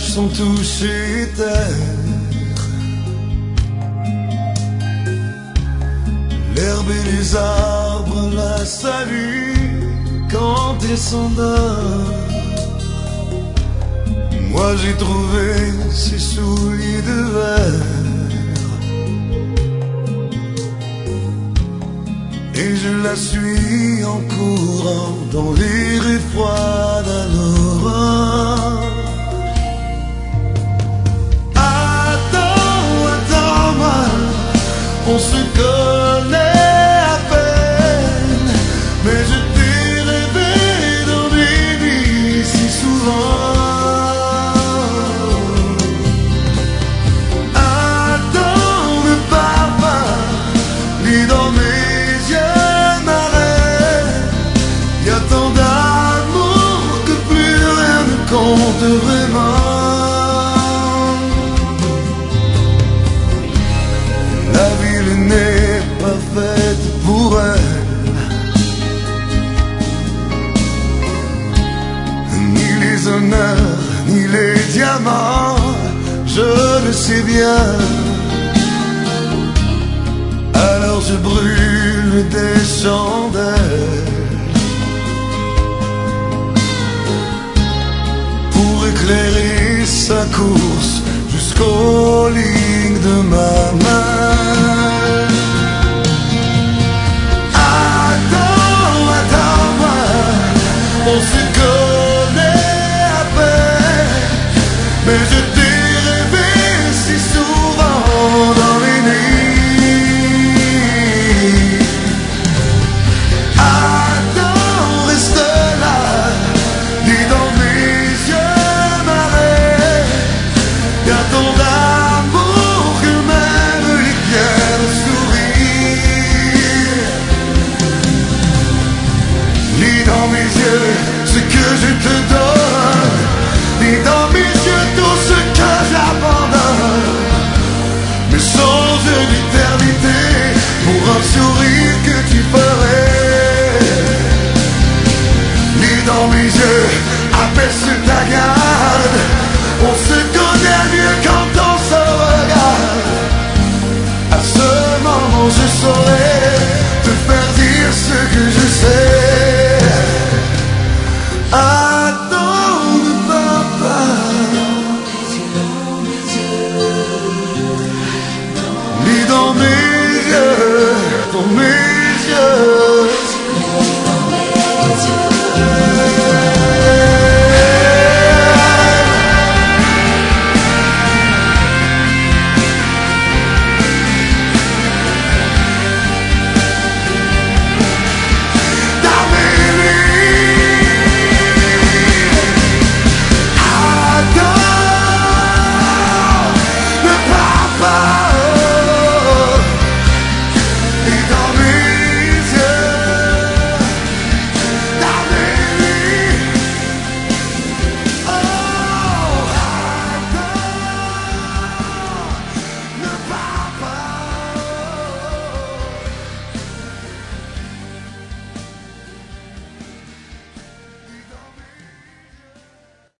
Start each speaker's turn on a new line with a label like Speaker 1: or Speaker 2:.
Speaker 1: sans toucher terre. L'herbe et les arbres la saluent quand elle s'endort. Moi j'ai trouvé ses souliers de verre et je la suis en courant dans les rues froides à l'aurore. Attends, attends-moi, on se connaît à peine, mais je t'ai rêvé dans mes nuits si souvent. Vraiment, la ville n'est pas faite pour elle, ni les honneurs, ni les diamants, je le sais bien. Alors je brûle des chandelles éclairer sa course jusqu'aux lignes de ma main. Attends, attends-moi, on se connaît à peine, mais je t'ai rêvé si souvent dans les nuits. Attends, reste là, lis dans ton amour que même les pierres sourient. Lis dans mes yeux ce que je te donne, lis dans mes yeux tout ce que j'abandonne. Mes songes d'éternité pour un sourire que tu ferais. Lis dans mes yeux, abaisse ta garde, on se connaît mieux quand on se regarde. À ce moment je saurai te faire dire ce que je sais.